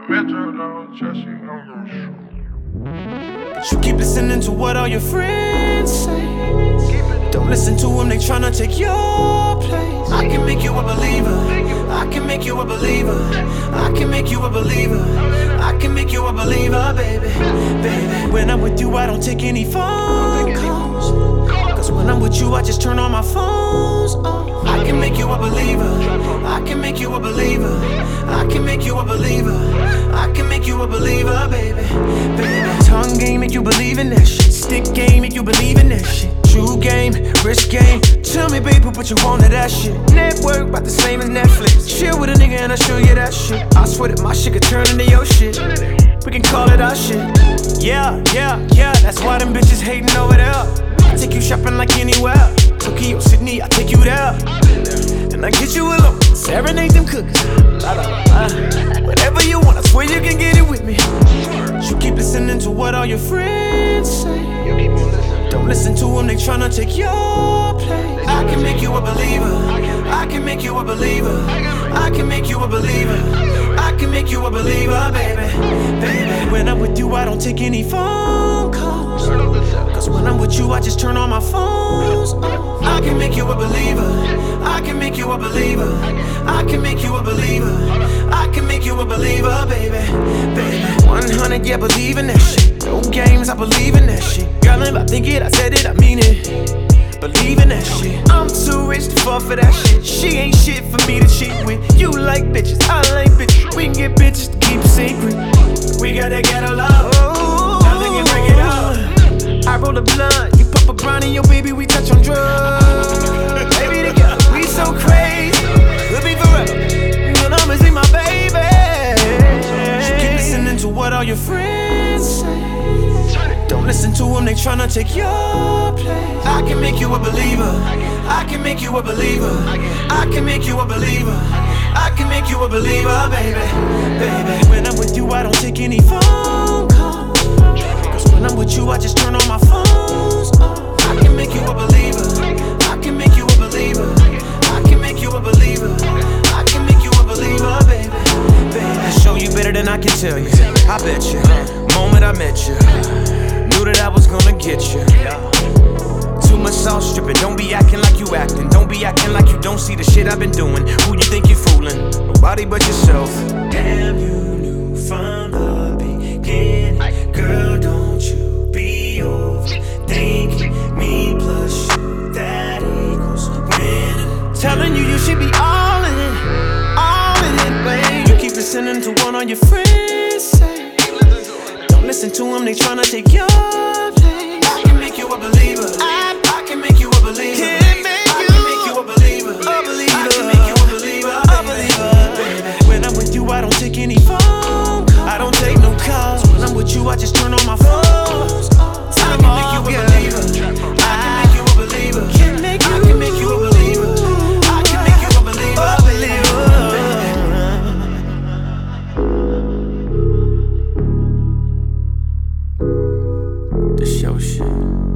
But you keep listening to what all your friends say. Don't listen to them, they tryna take your place. I can make you a believer. I can make you a believer. I can make you a believer. I can make you a believer, baby. Baby, when I'm with you, I don't take any phone calls. Cause when I'm with you, I just turn all my phones on. I can make you a believer. I can make you a believer. I can make you a believer. I can make you a believer, baby. Baby, tongue game make you believe in that shit. Stick game make you believe in that shit. True game, wrist game. Tell me, babe, who put you on to that shit? Network about the same as Netflix. Chill with a nigga and I'll show you that shit. I swear that my shit could turn into your shit. We can call it our shit. Yeah, yeah, yeah. That's why them bitches hating over there. I take you shopping like anywhere. Tokyo, Sydney, I take you there. And I get you alone, serenade them cookies. Whatever you want, I swear you can get it with me. You keep listening to what all your friends say. Don't listen to them, they tryna take your place. I can make you a believer. I can make you a believer. I can make you a believer. I can make you a believer, baby. Baby, when I'm with you, I don't take any phone calls. Cause when I'm with you, I just turn all my phones on. I can make you a believer. I can make you a believer. I can make you a believer. I can make you a believer, baby. Baby, 100, yeah, believe in that shit. No games, I believe in that shit. Girl, if I think it, I said it, I mean it. Believe in that shit. I'm too rich to fall for that shit. She ain't shit for me to cheat with. You like bitches, I like bitches. We can get bitches to keep a secret. We gotta get a love. Nothing can break it up. I roll a blunt, you pop a brownie, yo baby, we touch on drugs. Baby together, we so crazy. We'll be forever. You'll always be my baby. You keep listening to what all your friends say. Don't listen to them, they tryna take your place. I can make you a believer. I can make you a believer. I can make you a believer. I can make you a believer, baby. Baby, when I'm with you, I don't take any phone calls. Cause when I'm with you, I just turn all my phones on. I can make you a believer. I can make you a believer. I can make you a believer. I can make you a believer, baby. Baby, I show you better than I can tell you. I bet you, moment I met you, knew that I was gonna get you. Too much sauce dripping, don't be acting like you acting. Don't be acting like you don't see the shit I've been doing. Who you think you're fooling? Nobody but yourself. Damn, you knew from the beginning. Girl, don't you be overthinking me plus you, that equals winning. Telling you you should be all in it, babe. You keep listening to what all your friends say. Don't listen to them, they tryna take your place. I can make you a believer. I can make you a believer. I can make you a believer. I can make you a believer, baby. When I'm with you, I don't take any phone calls. I don't take no calls. When I'm with you, I just turn on my phones. I can make you a believer. I can make you a believer. I can make you a believer. I can make you a believer, baby. The show shit.